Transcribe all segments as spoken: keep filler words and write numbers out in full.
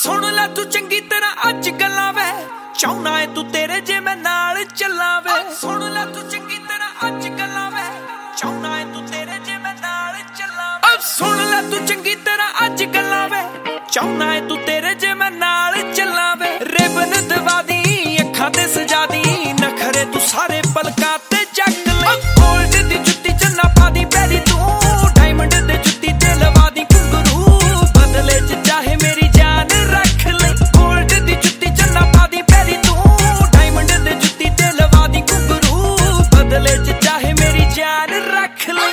सुन लै तू चंगी तरह अज गल्लां वे चाहना है तू तेरे जे मैं नाल चलां वे सुन लै तू चंगी तरह अज गल्लां वे चाहना है तू तेरे जे मैं नाल चलां वे सुन लै तू चंगी तरह अज गल्लां वे चाहना है तू तेरे जे मैं नाल चलां वे रिबन दवा दी अखां ते सजा दी नखरे तू सारे पलकां ते जग ले गोल्ड दी जुत्ती चन्ना पा दी पैरी तू डायमंड दे जुत्ती ते लवा दी घुंघरू बदले च चाहे मेरी जान रख ले गोल्ड दी जुत्ती चन्ना पा दी पैरी तू डायमंड दे जुत्ती ते लवा दी घुंघरू बदले च चाहे मेरी जान रख ले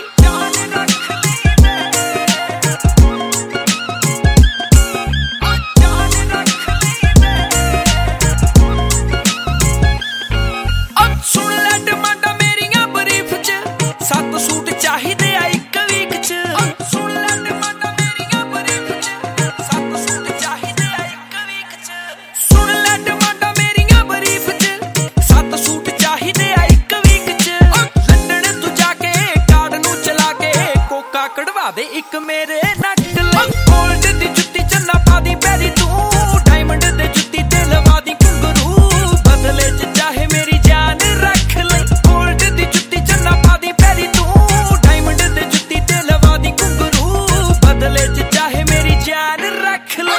दे एक मेरे नक ले गोल्ड दी जुत्ती चन्ना पा दी पैरी तू डायमंड दे जुत्ती ते लवा दी घुंघरू बदले च चाहे मेरी जान रख ले गोल्ड दी जुत्ती चन्ना पा दी पैरी तू डायमंड दे जुत्ती ते लवा दी घुंघरू बदले च चाहे मेरी जान रख ले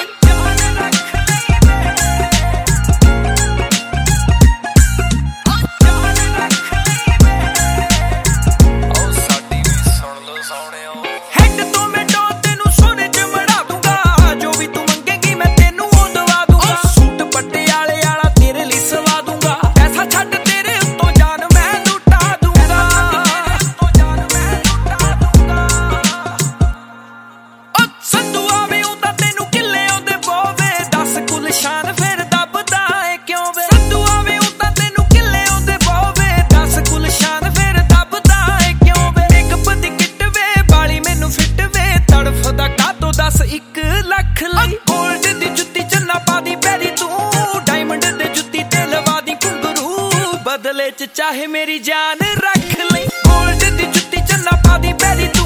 एक लख ली गोल्ड दी जुत्ती चन्ना पा दी पैरी तू डायमंड दे जुत्ती ते लवा दी घुंघरू बदले च चाहे मेरी जान रख ले गोल्ड दी जुत्ती चन्ना पा दी पैरी